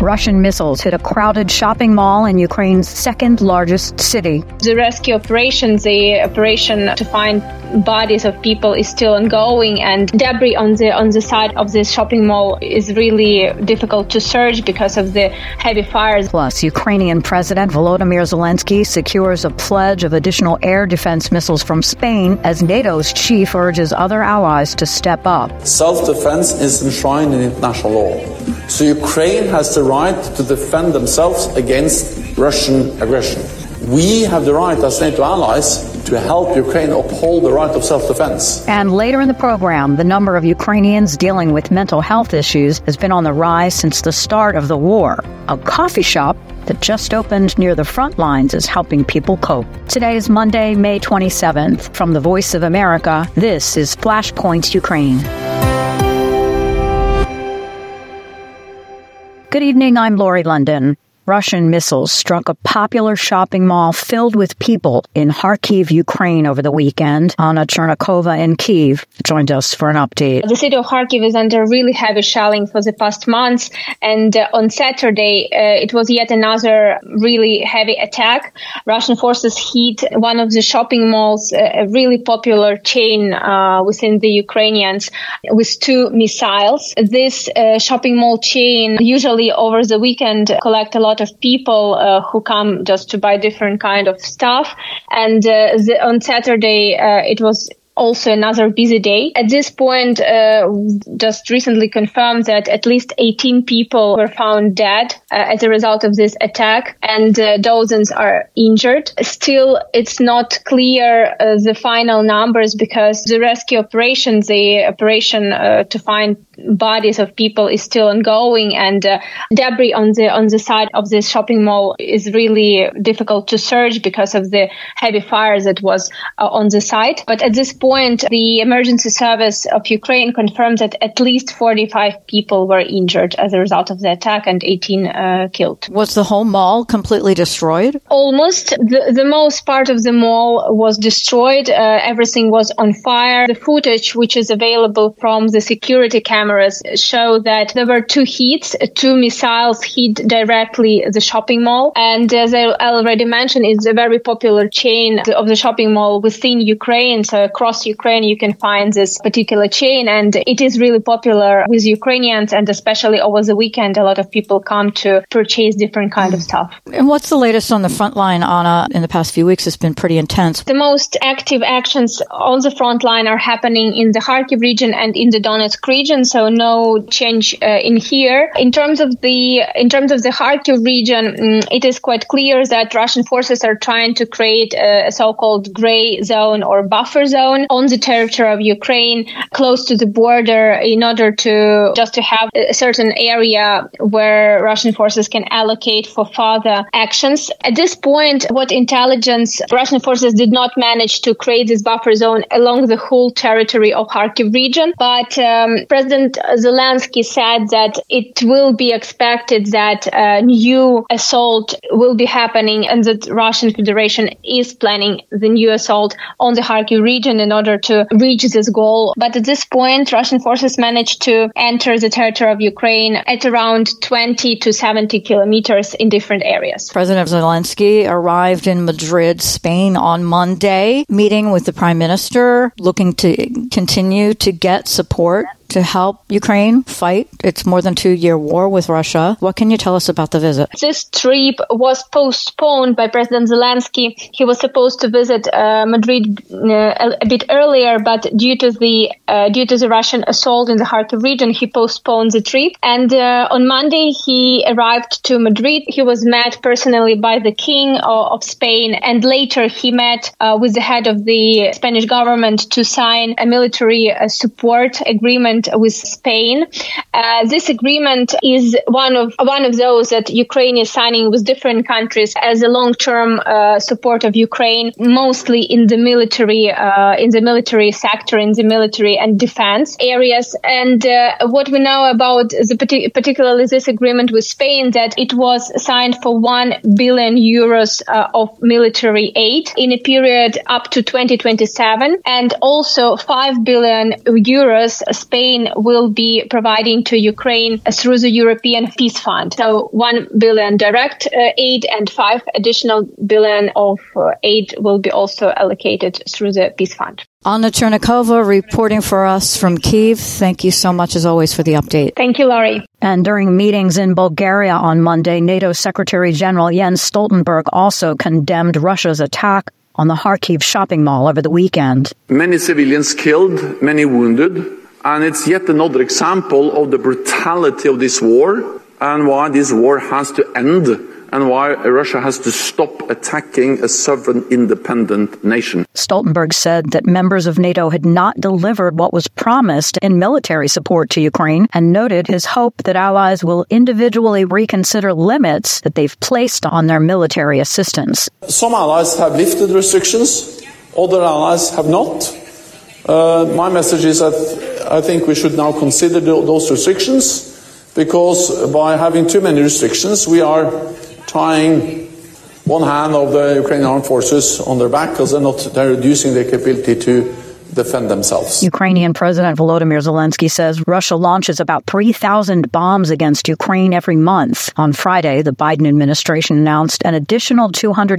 Russian missiles hit a crowded shopping mall in Ukraine's second largest city. The rescue operation, the operation to find bodies of people, is still ongoing, and debris on the side of this shopping mall is really difficult to search because of the heavy fires. Plus, Ukrainian President Volodymyr Zelensky secures a pledge of additional air defense missiles from Spain as NATO's chief urges other allies to step up. Self-defense is enshrined in international law. So Ukraine has the right to defend themselves against Russian aggression. We have the right as NATO allies to help Ukraine uphold the right of self-defense. And later in the program, the number of Ukrainians dealing with mental health issues has been on the rise since the start of the war. A coffee shop that just opened near the front lines is helping people cope. Today is Monday, May 27th. From the Voice of America, this is Flashpoint Ukraine. Good evening, I'm Lori London. Russian missiles struck a popular shopping mall filled with people in Kharkiv, Ukraine over the weekend. Anna Chernikova in Kyiv joined us for an update. The city of Kharkiv is under really heavy shelling for the past months, and on Saturday it was yet another really heavy attack. Russian forces hit one of the shopping malls, a really popular chain within the Ukrainians, with 2 missiles. This shopping mall chain usually over the weekend collect a lot of people who come just to buy different kind of stuff. And on Saturday, it was also another busy day. At this point, just recently confirmed that at least 18 people were found dead as a result of this attack, and dozens are injured. Still, it's not clear the final numbers because the rescue operation, the operation to find bodies of people, is still ongoing, and debris on the side of this shopping mall is really difficult to search because of the heavy fires that was on the site. But at this point, the emergency service of Ukraine confirmed that at least 45 people were injured as a result of the attack and 18 killed. Was the whole mall completely destroyed? Almost. The most part of the mall was destroyed. Everything was on fire. The footage, which is available from the security cameras, show that there were 2 hits. 2 missiles hit directly the shopping mall. And as I already mentioned, it's a very popular chain of the shopping mall within Ukraine. So across Ukraine, you can find this particular chain, and it is really popular with Ukrainians, and especially over the weekend, a lot of people come to purchase different kind of stuff. And what's the latest on the front line, Anna? In the past few weeks, it's been pretty intense. The most active actions on the front line are happening in the Kharkiv region and in the Donetsk region, so no change in here. In terms of the Kharkiv region, it is quite clear that Russian forces are trying to create a so-called gray zone or buffer zone on the territory of Ukraine, close to the border, in order to have a certain area where Russian forces can allocate for further actions. At this point, what intelligence, Russian forces did not manage to create this buffer zone along the whole territory of Kharkiv region, but President Zelensky said that it will be expected that a new assault will be happening, and that Russian Federation is planning the new assault on the Kharkiv region in order to reach this goal. But at this point, Russian forces managed to enter the territory of Ukraine at around 20 to 70 kilometers in different areas. President Zelensky arrived in Madrid, Spain on Monday, meeting with the Prime Minister, looking to continue to get support to help Ukraine fight its more than 2-year war with Russia. What can you tell us about the visit? This trip was postponed by President Zelensky. He was supposed to visit Madrid a bit earlier, but due to the Russian assault in the Kharkiv region, he postponed the trip. And on Monday, he arrived to Madrid. He was met personally by the King of Spain, and later he met with the head of the Spanish government to sign a military support agreement with Spain. This agreement is one of those that Ukraine is signing with different countries as a long-term support of Ukraine, mostly in the military sector, in the military and defense areas. And what we know about particularly this agreement with Spain, that it was signed for 1 billion euros of military aid in a period up to 2027, and also 5 billion euros Spain Ukraine will be providing to Ukraine through the European Peace Fund. So 1 billion direct aid and 5 additional billion of aid will be also allocated through the Peace Fund. Anna Chernikova reporting for us from Kyiv. Thank you so much, as always, for the update. Thank you, Laurie. And during meetings in Bulgaria on Monday, NATO Secretary General Jens Stoltenberg also condemned Russia's attack on the Kharkiv shopping mall over the weekend. Many civilians killed, many wounded, and it's yet another example of the brutality of this war and why this war has to end and why Russia has to stop attacking a sovereign, independent nation. Stoltenberg said that members of NATO had not delivered what was promised in military support to Ukraine and noted his hope that allies will individually reconsider limits that they've placed on their military assistance. Some allies have lifted restrictions, other allies have not. My message is that I think we should now consider those restrictions, because by having too many restrictions, we are tying one hand of the Ukrainian armed forces on their back because they're reducing their capability to defend themselves. Ukrainian President Volodymyr Zelensky says Russia launches about 3,000 bombs against Ukraine every month. On Friday, the Biden administration announced an additional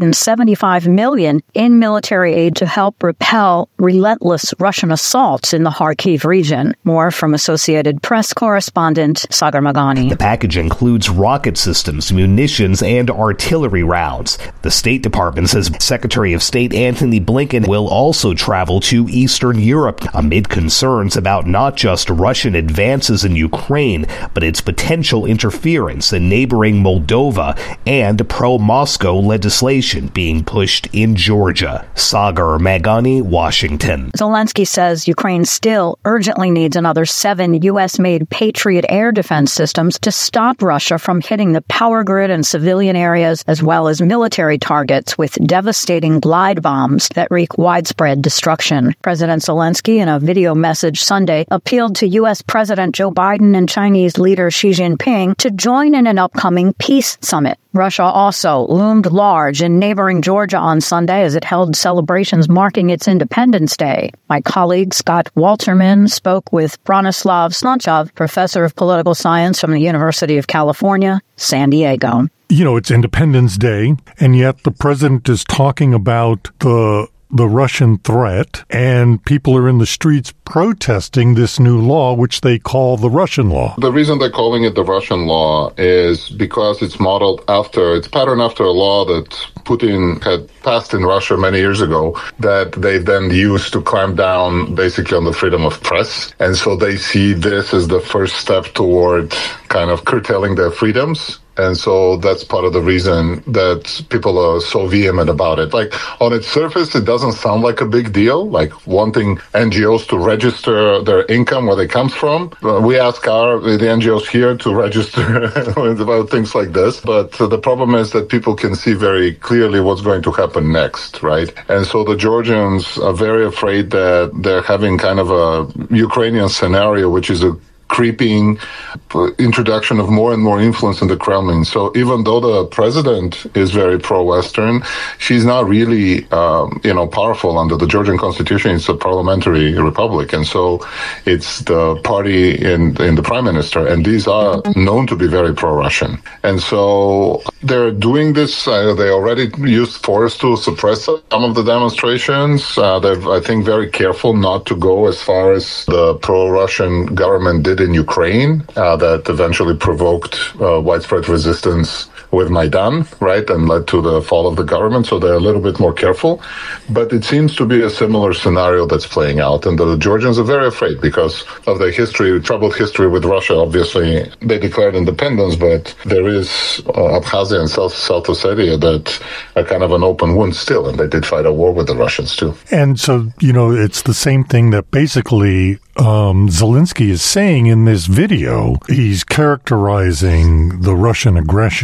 $275 million in military aid to help repel relentless Russian assaults in the Kharkiv region. More from Associated Press correspondent Sagar Magani. The package includes rocket systems, munitions, and artillery rounds. The State Department says Secretary of State Antony Blinken will also travel to Eastern Europe amid concerns about not just Russian advances in Ukraine, but its potential interference in neighboring Moldova and pro-Moscow legislation being pushed in Georgia. Sagar Magani, Washington. Zelensky says Ukraine still urgently needs another 7 U.S.-made Patriot air defense systems to stop Russia from hitting the power grid and civilian areas, as well as military targets with devastating glide bombs that wreak widespread destruction. President Zelensky, in a video message Sunday, appealed to U.S. President Joe Biden and Chinese leader Xi Jinping to join in an upcoming peace summit. Russia also loomed large in neighboring Georgia on Sunday as it held celebrations marking its Independence Day. My colleague Scott Walterman spoke with Bronislav Slonchov, professor of political science from the University of California, San Diego. You know, it's Independence Day, and yet the president is talking about the Russian threat, and people are in the streets protesting this new law, which they call the Russian law. The reason they're calling it the Russian law is because it's patterned after a law that Putin had passed in Russia many years ago that they then used to clamp down basically on the freedom of press. And so they see this as the first step toward kind of curtailing their freedoms. And so that's part of the reason that people are so vehement about it. Like, on its surface, it doesn't sound like a big deal, like wanting NGOs to register their income, where they come from. We ask the NGOs here to register about things like this. But the problem is that people can see very clearly what's going to happen next, right? And so the Georgians are very afraid that they're having kind of a Ukrainian scenario, which is a creeping introduction of more and more influence in the Kremlin. So even though the president is very pro-Western, she's not really, powerful under the Georgian constitution. It's a parliamentary republic. And so it's the party in the prime minister. And these are known to be very pro-Russian. And so they're doing this. They already used force to suppress some of the demonstrations. They're, I think, very careful not to go as far as the pro-Russian government did in Ukraine, that eventually provoked widespread resistance with Maidan, right, and led to the fall of the government. So they're a little bit more careful. But it seems to be a similar scenario that's playing out. And the Georgians are very afraid because of their troubled history with Russia. Obviously, they declared independence, but there is Abkhazia and South Ossetia that are kind of an open wound still. And they did fight a war with the Russians, too. And so, it's the same thing that basically Zelensky is saying in this video. He's characterizing the Russian aggression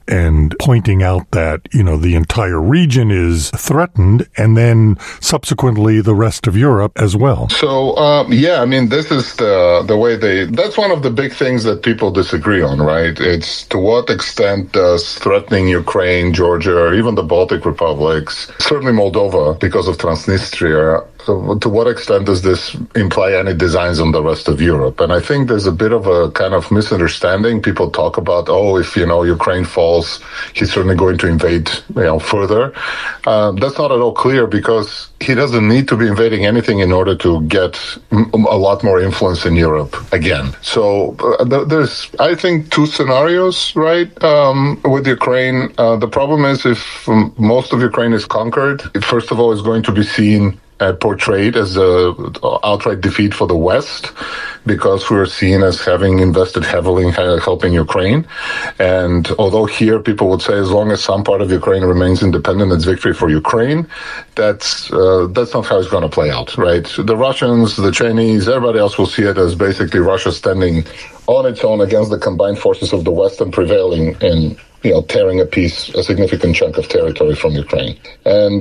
and pointing out that, the entire region is threatened, and then subsequently the rest of Europe as well. So, this is the way that's one of the big things that people disagree on, right? It's to what extent does threatening Ukraine, Georgia, or even the Baltic republics, certainly Moldova because of Transnistria, to what extent does this imply any designs on the rest of Europe? And I think there's a bit of a kind of misunderstanding. People talk about, if, Ukraine falls, he's certainly going to invade, further. That's not at all clear because he doesn't need to be invading anything in order to get a lot more influence in Europe again. So there's, I think, two scenarios, right, with Ukraine. The problem is if most of Ukraine is conquered, it first of all is going to be seen portrayed as a outright defeat for the West because we're seen as having invested heavily in helping Ukraine. And although here people would say as long as some part of Ukraine remains independent, it's victory for Ukraine, that's not how it's going to play out, right? The Russians, the Chinese, everybody else will see it as basically Russia standing on its own against the combined forces of the West and prevailing in tearing a significant chunk of territory from Ukraine. And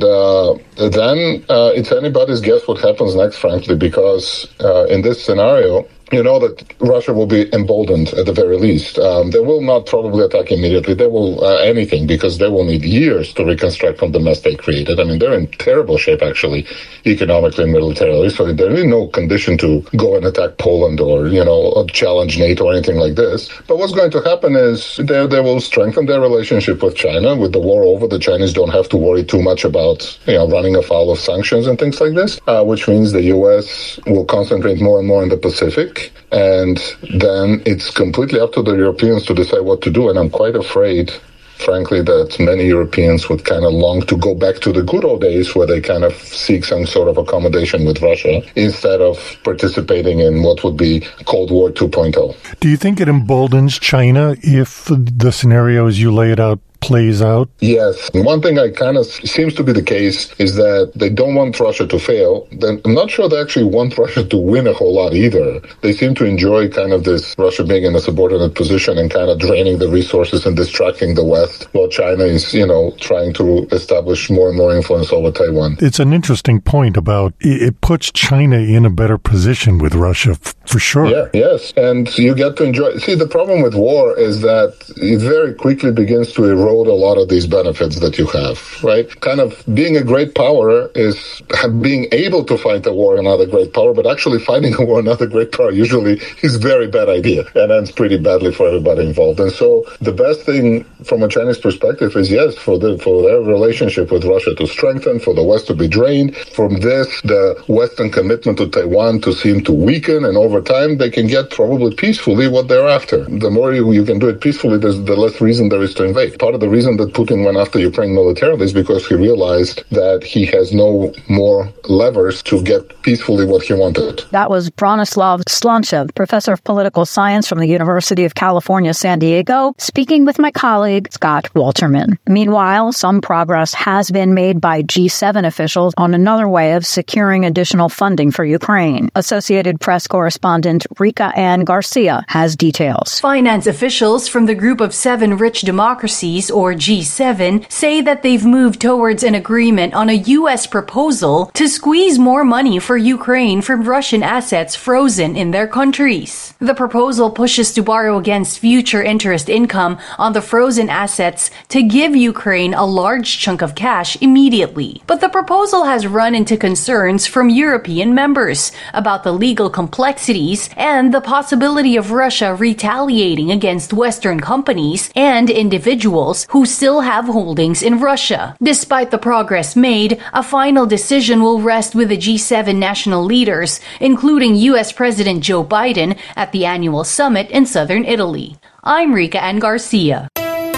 then it's anybody's guess what happens next, frankly, because in this scenario, that Russia will be emboldened at the very least. They will not probably attack immediately. They will anything because they will need years to reconstruct from the mess they created. I mean, they're in terrible shape, actually, economically and militarily. So they're in no condition to go and attack Poland or, challenge NATO or anything like this. But what's going to happen is they will strengthen their relationship with China. With the war over, the Chinese don't have to worry too much about, running afoul of sanctions and things like this, which means the U.S. will concentrate more and more in the Pacific. And then it's completely up to the Europeans to decide what to do. And I'm quite afraid, frankly, that many Europeans would kind of long to go back to the good old days where they kind of seek some sort of accommodation with Russia instead of participating in what would be Cold War 2.0. Do you think it emboldens China if the scenario as you lay it out plays out? Yes. One thing I kind of seems to be the case is that they don't want Russia to fail. Then I'm not sure they actually want Russia to win a whole lot either. They seem to enjoy kind of this Russia being in a subordinate position and kind of draining the resources and distracting the West while China is, trying to establish more and more influence over Taiwan. It's an interesting point about it puts China in a better position with Russia for sure. Yeah, yes. And you get to enjoy. See, the problem with war is that it very quickly begins to erode a lot of these benefits that you have, right? Kind of being a great power is being able to fight a war another great power, but actually fighting a war another great power usually is a very bad idea and ends pretty badly for everybody involved. And so the best thing from a Chinese perspective is, yes, for their relationship with Russia to strengthen, for the West to be drained. From this, the Western commitment to Taiwan to seem to weaken, and over time they can get probably peacefully what they're after. The more you can do it peacefully, the less reason there is to invade. Part of the reason that Putin went after Ukraine militarily is because he realized that he has no more levers to get peacefully what he wanted. That was Bronislaw Slonchev, professor of political science from the University of California, San Diego, speaking with my colleague, Scott Walterman. Meanwhile, some progress has been made by G7 officials on another way of securing additional funding for Ukraine. Associated Press correspondent Rika Ann Garcia has details. Finance officials from the Group of Seven Rich Democracies, or G7, say that they've moved towards an agreement on a U.S. proposal to squeeze more money for Ukraine from Russian assets frozen in their countries. The proposal pushes to borrow against future interest income on the frozen assets to give Ukraine a large chunk of cash immediately. But the proposal has run into concerns from European members about the legal complexities and the possibility of Russia retaliating against Western companies and individuals who still have holdings in Russia. Despite the progress made, a final decision will rest with the G7 national leaders, including U.S. President Joe Biden at the annual summit in southern Italy. I'm Rika Ann Garcia.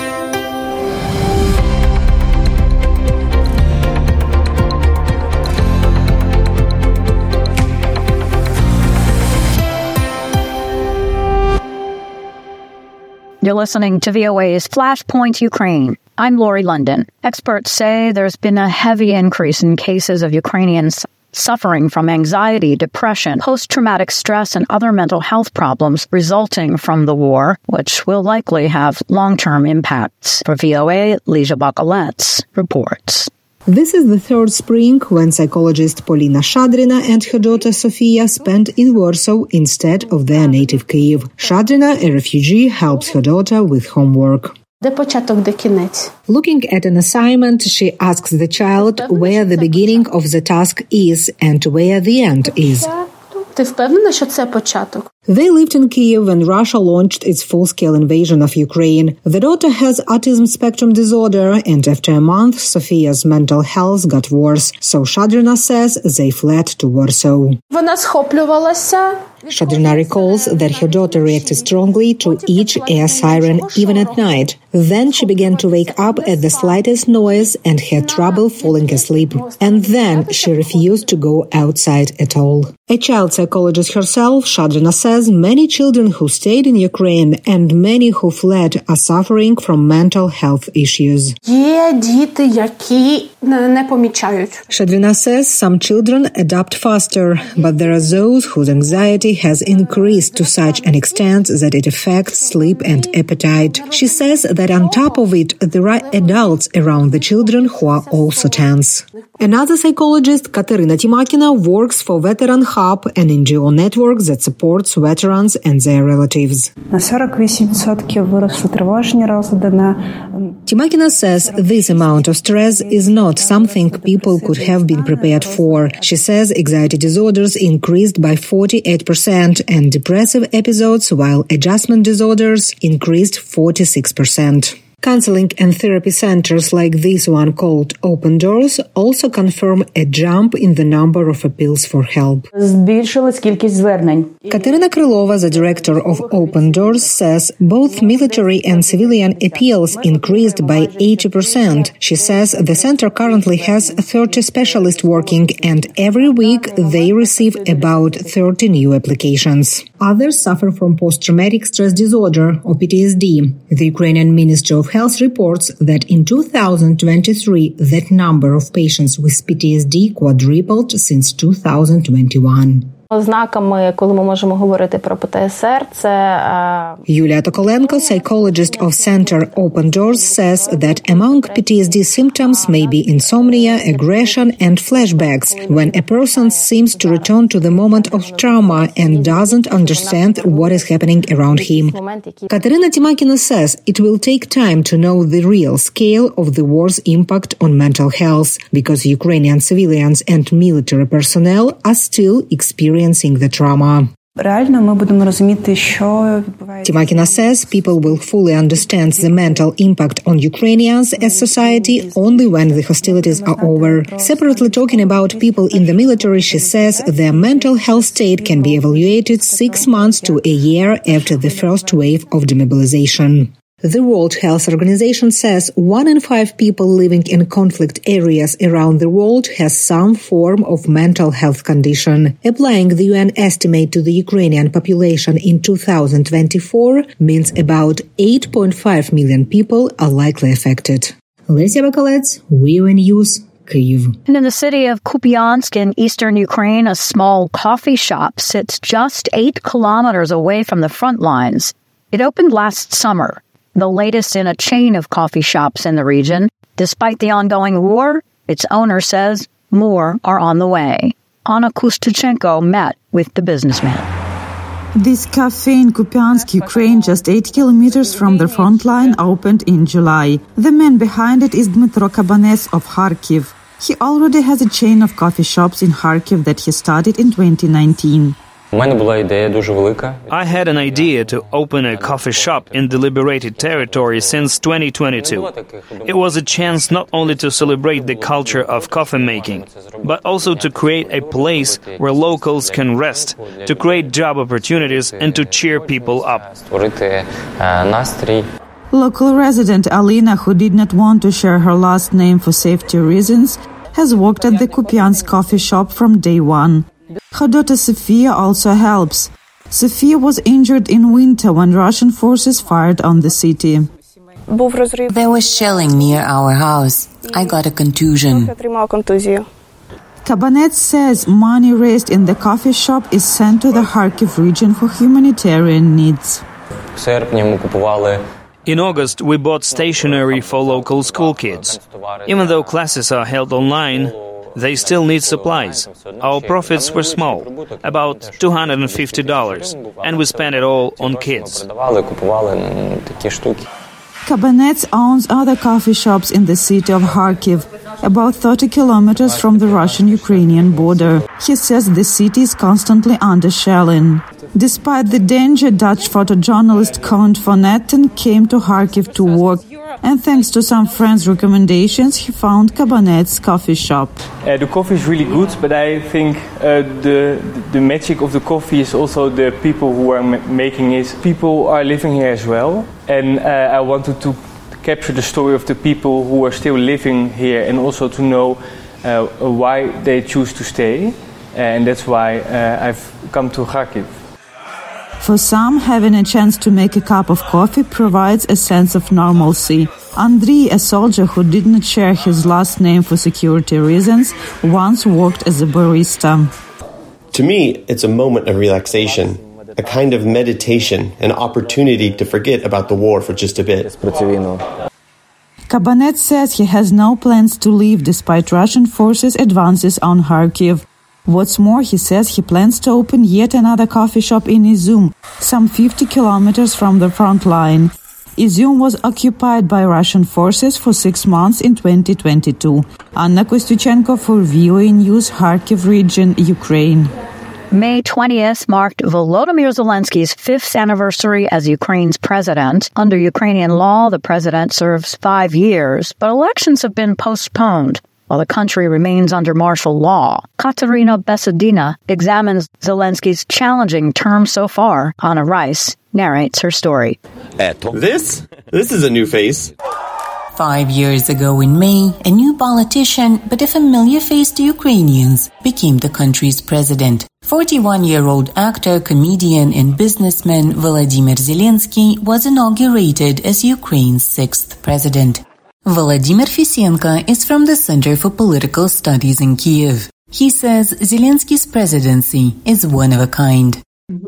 You're listening to VOA's Flashpoint Ukraine. I'm Lori London. Experts say there's been a heavy increase in cases of Ukrainians suffering from anxiety, depression, post-traumatic stress, and other mental health problems resulting from the war, which will likely have long-term impacts. For VOA, Lisa Bakalets reports. This is the third spring when psychologist Polina Shadrina and her daughter Sofia spent in Warsaw instead of their native Kyiv. Shadrina, a refugee, helps her daughter with homework. Looking at an assignment, she asks the child where the beginning of the task is and where the end is. They lived in Kyiv when Russia launched its full-scale invasion of Ukraine. The daughter has autism spectrum disorder, and after a month, Sofia's mental health got worse. So Shadrina says they fled to Warsaw. Shadrina recalls that her daughter reacted strongly to each air siren, even at night. Then she began to wake up at the slightest noise and had trouble falling asleep. And then she refused to go outside at all. A child psychologist herself, Shadrina says many children who stayed in Ukraine and many who fled are suffering from mental health issues. Shadrina says some children adapt faster, but there are those whose anxiety has increased to such an extent that it affects sleep and appetite. She says that on top of it, there are adults around the children who are also tense. Another psychologist, Katerina Timakina, works for Veteran Hub, an NGO network that supports veterans and their relatives. Timakina says this amount of stress is not something people could have been prepared for. She says anxiety disorders increased by 48% and depressive episodes, while adjustment disorders increased 46%. Counseling and therapy centers like this one called Open Doors also confirm a jump in the number of appeals for help. Katerina Krylova, the director of Open Doors, says both military and civilian appeals increased by 80%. She says the center currently has 30 specialists working, and every week they receive about 30 new applications. Others suffer from post-traumatic stress disorder, or PTSD. The Ukrainian Ministry of Health reports that in 2023, that number of patients with PTSD quadrupled since 2021. Yulia Tokolenko, psychologist of Center Open Doors, says that among PTSD symptoms may be insomnia, aggression, and flashbacks, when a person seems to return to the moment of trauma and doesn't understand what is happening around him. Katerina Timakina says it will take time to know the real scale of the war's impact on mental health, because Ukrainian civilians and military personnel are still experiencing the trauma. Timakina says people will fully understand the mental impact on Ukrainians as society only when the hostilities are over. Separately talking about people in the military, she says their mental health state can be evaluated 6 months to a year after the first wave of demobilization. The World Health Organization says 1 in 5 people living in conflict areas around the world has some form of mental health condition. Applying the UN estimate to the Ukrainian population in 2024 means about 8.5 million people are likely affected. Lesia Bakalets, VOA News, Kyiv. And in the city of Kupiansk in eastern Ukraine, a small coffee shop sits just 8 kilometers away from the front lines. It opened last summer, the latest in a chain of coffee shops in the region. Despite the ongoing war, its owner says more are on the way. Anna Kustychenko met with the businessman. This cafe in Kupiansk, Ukraine, just 8 kilometers from the front line, opened in July. The man behind it is Dmitro Kabanes of Kharkiv. He already has a chain of coffee shops in Kharkiv that he started in 2019. I had an idea to open a coffee shop in the liberated territory since 2022. It was a chance not only to celebrate the culture of coffee making, but also to create a place where locals can rest, to create job opportunities and to cheer people up. Local resident Alina, who did not want to share her last name for safety reasons, has worked at the Kupiansk coffee shop from day one. Her daughter Sofia also helps. Sofia was injured in winter when Russian forces fired on the city. There was shelling near our house. I got a contusion. Kabanet says money raised in the coffee shop is sent to the Kharkiv region for humanitarian needs. In August, we bought stationery for local school kids. Even though classes are held online, they still need supplies. Our profits were small, about $250, and we spent it all on kids. Kabanets owns other coffee shops in the city of Kharkiv, about 30 kilometers from the Russian-Ukrainian border. He says the city is constantly under shelling. Despite the danger, Dutch photojournalist Count van Etten came to Kharkiv to work, and thanks to some friends' recommendations, he found Kabanet's coffee shop. The coffee is really good, but I think the magic of the coffee is also the people who are making it. People are living here as well, and I wanted to capture the story of the people who are still living here, and also to know why they choose to stay, and that's why I've come to Kharkiv. For some, having a chance to make a cup of coffee provides a sense of normalcy. Andriy, a soldier who did not share his last name for security reasons, once worked as a barista. To me, it's a moment of relaxation, a kind of meditation, an opportunity to forget about the war for just a bit. Kabanet says he has no plans to leave despite Russian forces' advances on Kharkiv. What's more, he says he plans to open yet another coffee shop in Izum, some 50 kilometers from the front line. Izum was occupied by Russian forces for 6 months in 2022. Anna Kostyuchenko for VOA News, Kharkiv region, Ukraine. May 20th marked Volodymyr Zelensky's 5th anniversary as Ukraine's president. Under Ukrainian law, the president serves 5 years, but elections have been postponed while the country remains under martial law. Katerina Besedina examines Zelensky's challenging term so far. Anna Rice narrates her story. This is a new face. 5 years ago in May, a new politician, but a familiar face to Ukrainians, became the country's president. 41-year-old actor, comedian, and businessman Volodymyr Zelensky was inaugurated as Ukraine's 6th president. Volodymyr Fisenko is from the Center for Political Studies in Kiev. He says Zelensky's presidency is one of a kind.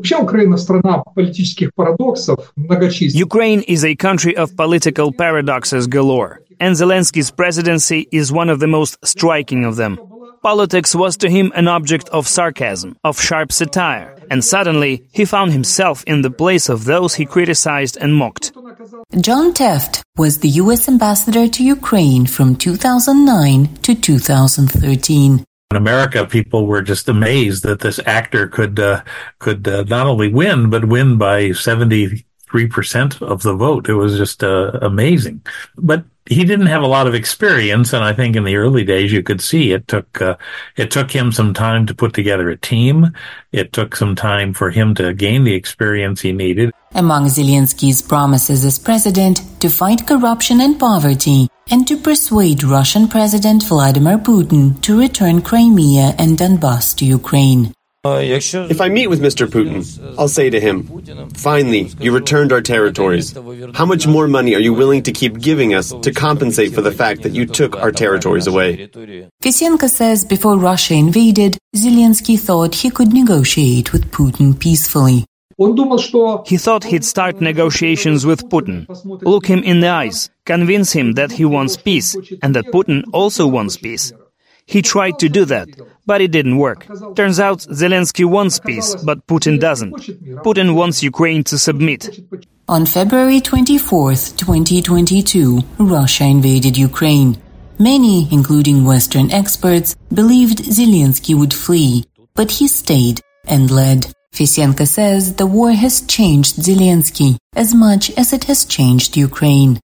Ukraine is a country of political paradoxes galore, and Zelensky's presidency is one of the most striking of them. Politics was to him an object of sarcasm, of sharp satire, and suddenly he found himself in the place of those he criticized and mocked. John Teft was the U.S. ambassador to Ukraine from 2009 to 2013. In America, people were just amazed that this actor could not only win, but win by 73% of the vote. It was just amazing. But he didn't have a lot of experience, and I think in the early days you could see it took him some time to put together a team. It took some time for him to gain the experience he needed. Among Zelensky's promises as president, to fight corruption and poverty, and to persuade Russian President Vladimir Putin to return Crimea and Donbas to Ukraine. If I meet with Mr. Putin, I'll say to him, finally, you returned our territories. How much more money are you willing to keep giving us to compensate for the fact that you took our territories away? Fisenko says before Russia invaded, Zelensky thought he could negotiate with Putin peacefully. He thought he'd start negotiations with Putin, look him in the eyes, convince him that he wants peace and that Putin also wants peace. He tried to do that, but it didn't work. Turns out Zelensky wants peace, but Putin doesn't. Putin wants Ukraine to submit. On February 24th, 2022, Russia invaded Ukraine. Many, including Western experts, believed Zelensky would flee, but he stayed and led. Fisenko says the war has changed Zelensky as much as it has changed Ukraine.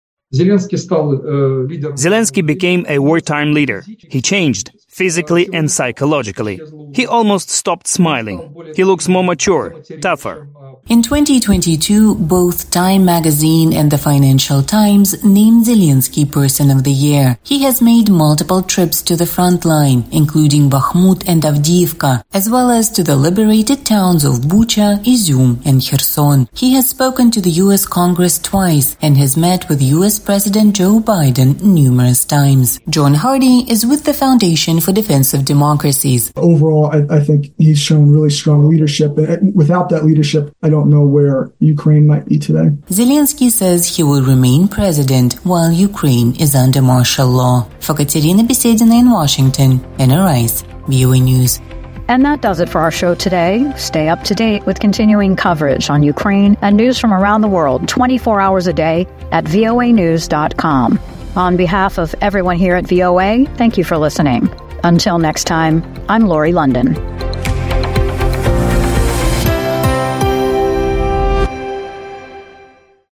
Zelensky became a wartime leader. He changed, physically and psychologically. He almost stopped smiling. He looks more mature, tougher. In 2022, both Time magazine and the Financial Times named Zelensky Person of the Year. He has made multiple trips to the front line, including Bakhmut and Avdiivka, as well as to the liberated towns of Bucha, Izum, and Kherson. He has spoken to the U.S. Congress twice and has met with U.S. President Joe Biden numerous times. John Hardy is with the Foundation for for Defense of Democracies. Overall, I think he's shown really strong leadership. Without that leadership, I don't know where Ukraine might be today. Zelensky says he will remain president while Ukraine is under martial law. For Katerina Besedina in Washington, Anna Rice, VOA News. And that does it for our show today. Stay up to date with continuing coverage on Ukraine and news from around the world 24 hours a day at voanews.com. On behalf of everyone here at VOA, thank you for listening. Until next time, I'm Lori London.